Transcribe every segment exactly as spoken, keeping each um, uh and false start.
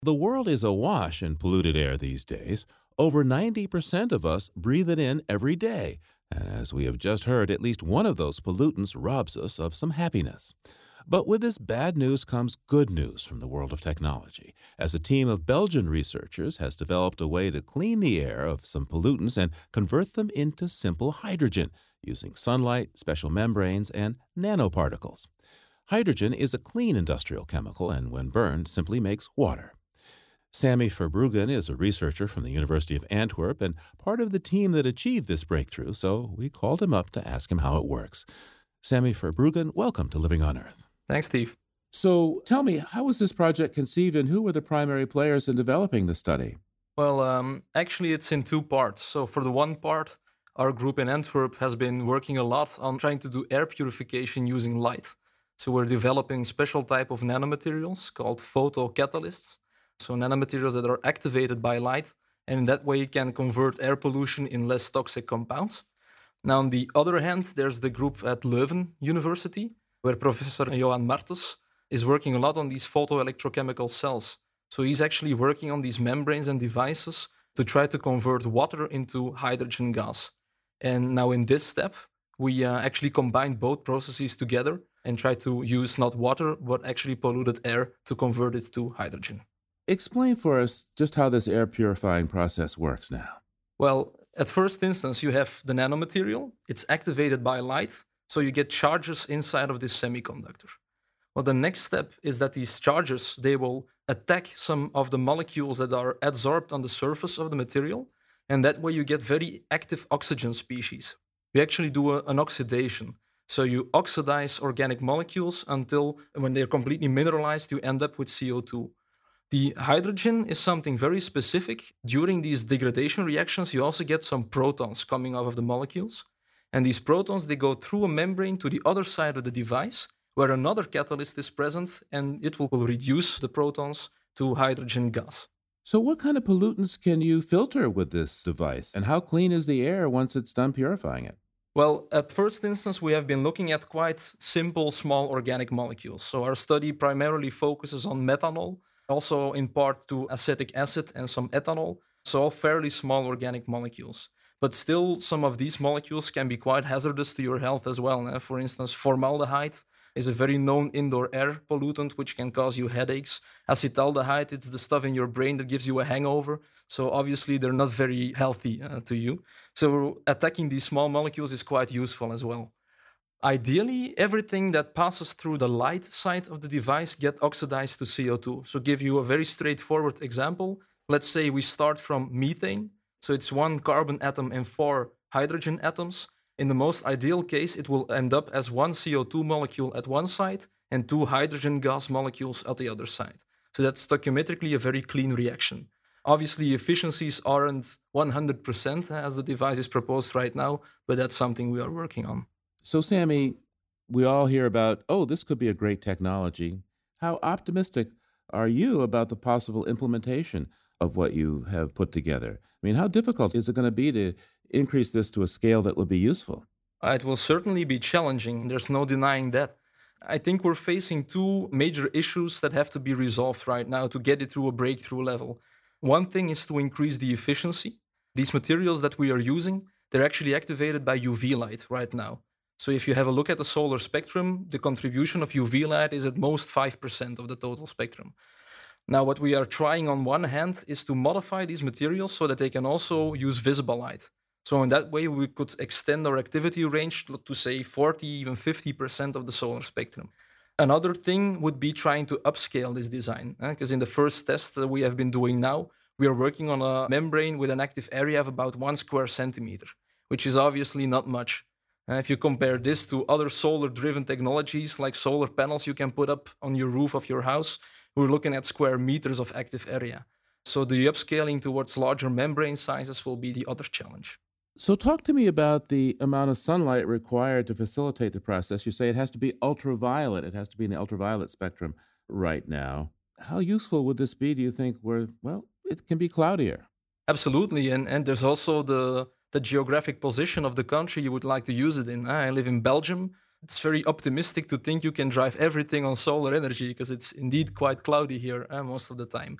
The world is awash in polluted air these days. Over ninety percent of us breathe it in every day. And as we have just heard, at least one of those pollutants robs us of some happiness. But with this bad news comes good news from the world of technology, as a team of Belgian researchers has developed a way to clean the air of some pollutants and convert them into simple hydrogen using sunlight, special membranes, and nanoparticles. Hydrogen is a clean industrial chemical and, when burned, simply makes water. Sammy Verbruggen is a researcher from the University of Antwerp and part of the team that achieved this breakthrough, so we called him up to ask him how it works. Sammy Verbruggen, welcome to Living on Earth. Thanks, Steve. So tell me, how was this project conceived and who were the primary players in developing the study? Well, um, actually, it's in two parts. So for the one part, our group in Antwerp has been working a lot on trying to do air purification using light. So we're developing special type of nanomaterials called photocatalysts. So nanomaterials that are activated by light, and in that way you can convert air pollution in less toxic compounds. Now, on the other hand, there's the group at Leuven University, where Professor Johan Martens is working a lot on these photoelectrochemical cells. So he's actually working on these membranes and devices to try to convert water into hydrogen gas. And now in this step, we uh, actually combine both processes together and try to use not water, but actually polluted air to convert it to hydrogen. Explain for us just how this air purifying process works now. Well, at first instance, you have the nanomaterial. It's activated by light, so you get charges inside of this semiconductor. Well, the next step is that these charges, they will attack some of the molecules that are adsorbed on the surface of the material, and that way you get very active oxygen species. We actually do a, an oxidation. So you oxidize organic molecules until, when they're completely mineralized, you end up with C O two. The hydrogen is something very specific. During these degradation reactions, you also get some protons coming out of the molecules. And these protons, they go through a membrane to the other side of the device, where another catalyst is present, and it will reduce the protons to hydrogen gas. So what kind of pollutants can you filter with this device? And how clean is the air once it's done purifying it? Well, at first instance, we have been looking at quite simple, small organic molecules. So our study primarily focuses on methanol, also in part to acetic acid and some ethanol, so all fairly small organic molecules. But still, some of these molecules can be quite hazardous to your health as well. For instance, formaldehyde is a very known indoor air pollutant which can cause you headaches. Acetaldehyde, it's the stuff in your brain that gives you a hangover. So obviously, they're not very healthy uh, to you. So attacking these small molecules is quite useful as well. Ideally, everything that passes through the light side of the device gets oxidized to C O two. So give you a very straightforward example. Let's say we start from methane. So it's one carbon atom and four hydrogen atoms. In the most ideal case, it will end up as one C O two molecule at one side and two hydrogen gas molecules at the other side. So that's stoichiometrically a very clean reaction. Obviously, efficiencies aren't one hundred percent as the device is proposed right now, but that's something we are working on. So, Sammy, we all hear about, oh, this could be a great technology. How optimistic are you about the possible implementation of what you have put together? I mean, how difficult is it going to be to increase this to a scale that would be useful? It will certainly be challenging. There's no denying that. I think we're facing two major issues that have to be resolved right now to get it to a breakthrough level. One thing is to increase the efficiency. These materials that we are using, they're actually activated by U V light right now. So if you have a look at the solar spectrum, the contribution of U V light is at most five percent of the total spectrum. Now, what we are trying on one hand is to modify these materials so that they can also use visible light. So in that way, we could extend our activity range to, to say forty, even fifty percent of the solar spectrum. Another thing would be trying to upscale this design, because eh? in the first test that we have been doing now, we are working on a membrane with an active area of about one square centimeter, which is obviously not much. Uh, if you compare this to other solar-driven technologies like solar panels you can put up on your roof of your house, we're looking at square meters of active area. So the upscaling towards larger membrane sizes will be the other challenge. So talk to me about the amount of sunlight required to facilitate the process. You say it has to be ultraviolet. It has to be in the ultraviolet spectrum right now. How useful would this be, do you think, where, well, it can be cloudier? Absolutely. And, and there's also the, the geographic position of the country you would like to use it in. I live in Belgium. It's very optimistic to think you can drive everything on solar energy because it's indeed quite cloudy here uh, most of the time.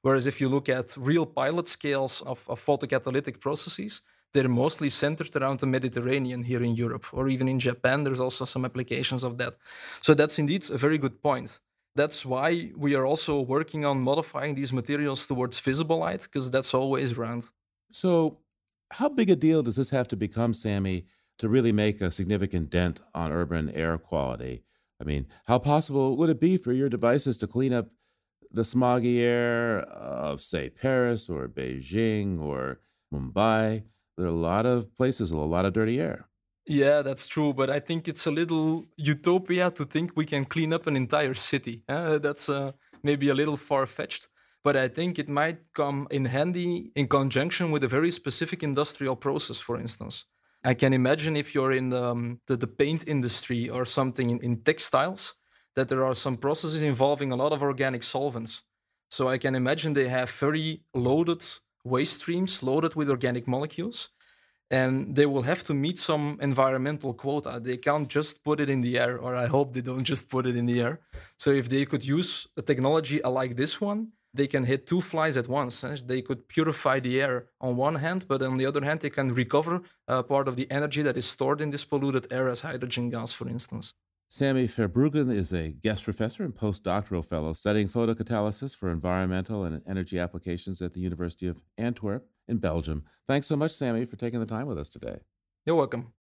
Whereas if you look at real pilot scales of, of photocatalytic processes, they're mostly centered around the Mediterranean here in Europe, or even in Japan. There's also some applications of that. So that's indeed a very good point. That's why we are also working on modifying these materials towards visible light, because that's always around. So, how big a deal does this have to become, Sammy, to really make a significant dent on urban air quality? I mean, how possible would it be for your devices to clean up the smoggy air of, say, Paris or Beijing or Mumbai? There are a lot of places with a lot of dirty air. Yeah, that's true, but I think it's a little utopia to think we can clean up an entire city. Uh, that's uh, maybe a little far fetched, but I think it might come in handy in conjunction with a very specific industrial process, for instance. I can imagine if you're in the, um, the, the paint industry or something in, in textiles, that there are some processes involving a lot of organic solvents. So I can imagine they have very loaded waste streams, loaded with organic molecules, and they will have to meet some environmental quota. They can't just put it in the air, or I hope they don't just put it in the air. So if they could use a technology like this one, they can hit two flies at once. eh. They could purify the air on one hand, but on the other hand, they can recover uh, part of the energy that is stored in this polluted air as hydrogen gas, for instance. Sammy Verbruggen is a guest professor and postdoctoral fellow studying photocatalysis for environmental and energy applications at the University of Antwerp in Belgium. Thanks so much, Sammy, for taking the time with us today. You're welcome.